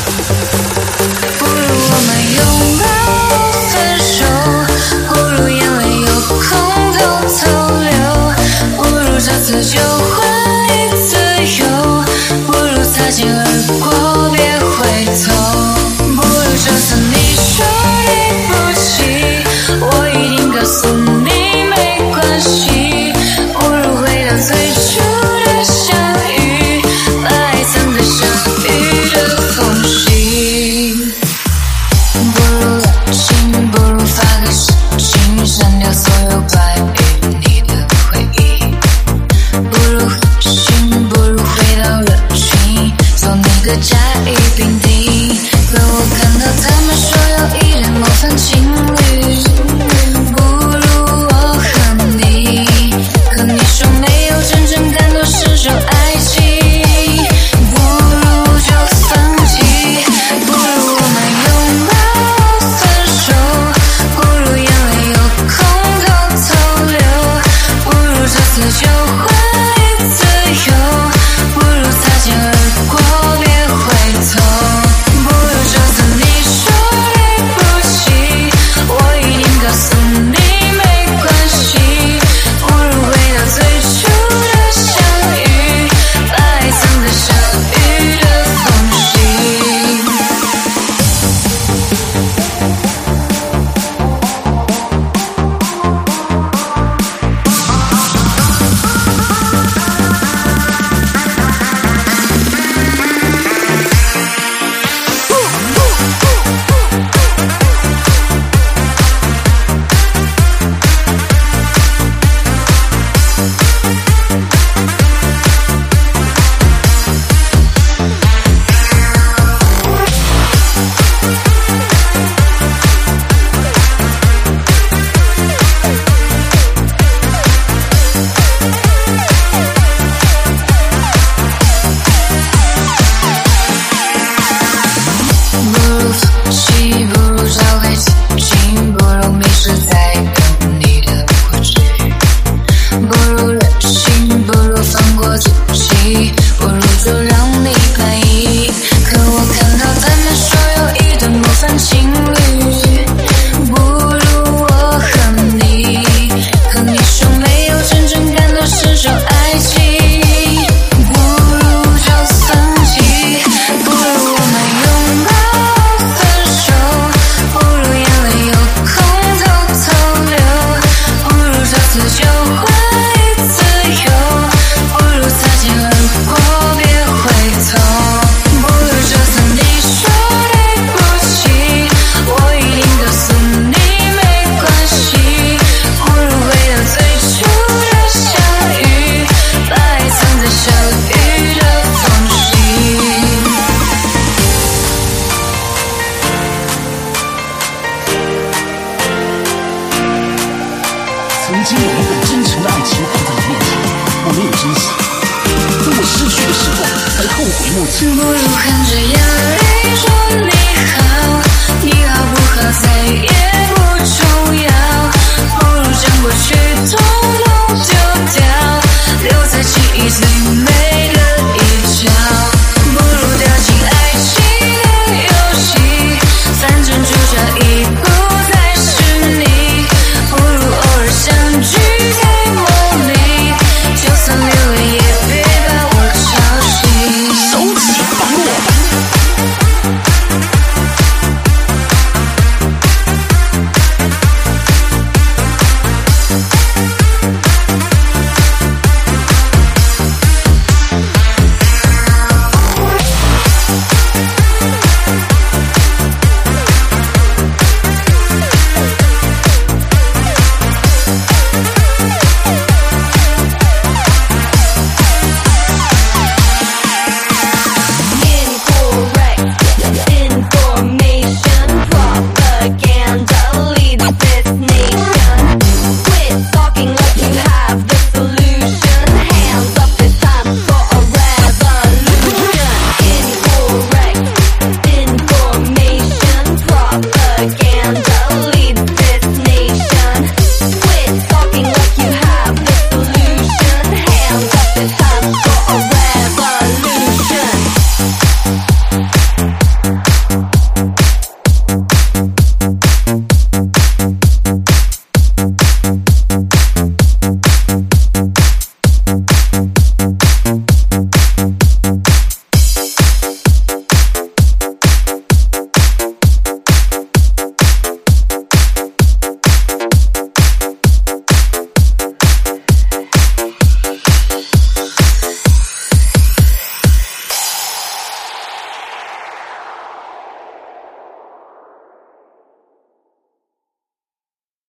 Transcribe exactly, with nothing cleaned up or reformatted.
不如我们拥抱分手，不如眼泪有空偷偷流，不如这次就换一次游，不如擦肩而过别回头，不如这次你说对不起，我一定告诉你没关系，不如回到最初的相遇，把爱藏在下雨的缝隙，不如冷静，不如发个誓情，删掉所有关于你的回忆，不如狠心，不如回到热情，做你的甲乙丙丁，可我看到他们说有一对模范情侣，不如我和你，可你说没有真正感动是种爱情，不如就放弃，不如我们拥抱分手，不如眼泪有空偷偷流，不如这次就换一次游，不如擦肩而过别回头，不如这次你说对不起，我一定告诉你没关系，不如回到最初的相遇，把爱藏在下雨的缝隙。 曾经有一份真诚的爱情放在我面前，我没有珍惜，等我失去的时候才后悔莫及。 不如含着